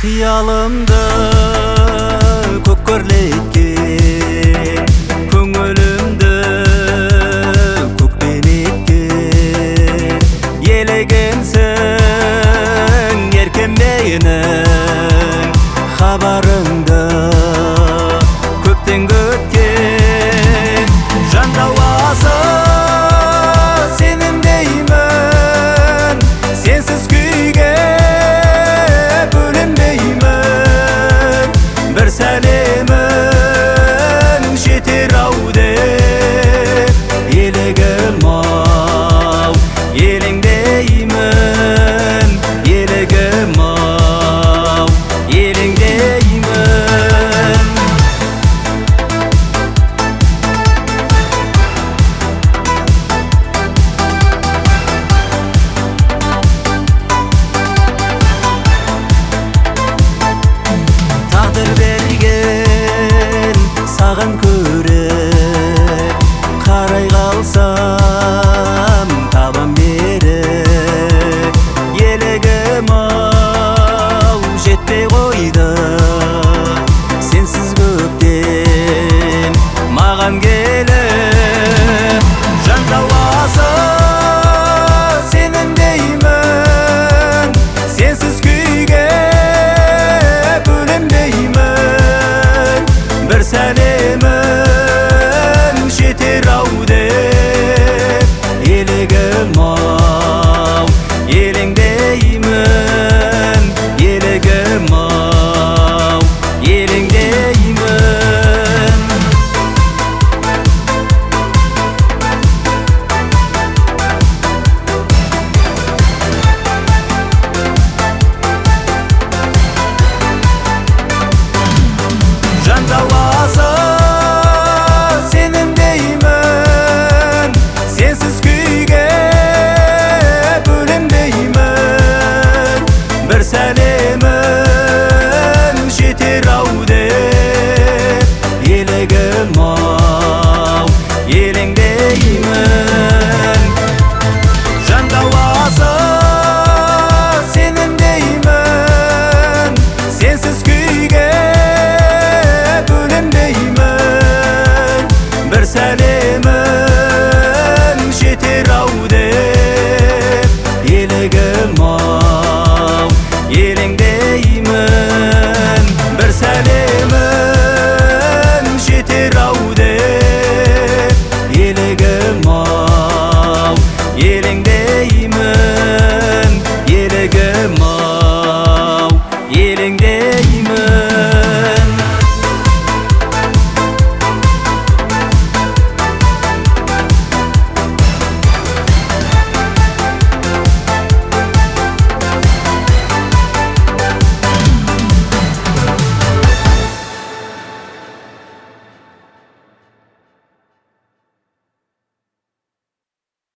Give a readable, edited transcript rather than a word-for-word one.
Xiyalımda көккөрлеткен, көңілімді көктен еткен. Елегенсің еркен менің хабарыңды көптен көткен. Жан дауасы сенің деймін, сенсіз күйге бөлінбеймін. Бір сәлемің жетер ау деп елігім-ау, елеңдеймін. Елігім-ау, елеңдеймін. Тағдыр берген саған көріп, қарай қалсам табам беріп. Елігім-ау, жетпей қойды сенсіз көптен маған келіп. Жан дауасы сенің деймін, сенсіз күйге бөлінбеймін. Бір сәлемің жетер ау деп елігім-ау, елеңдеймін. Елігім-ау, елеңдеймін. Жан дауасы сенің деймін, сенсіз күйге бөлінбеймін. Бір сәлемің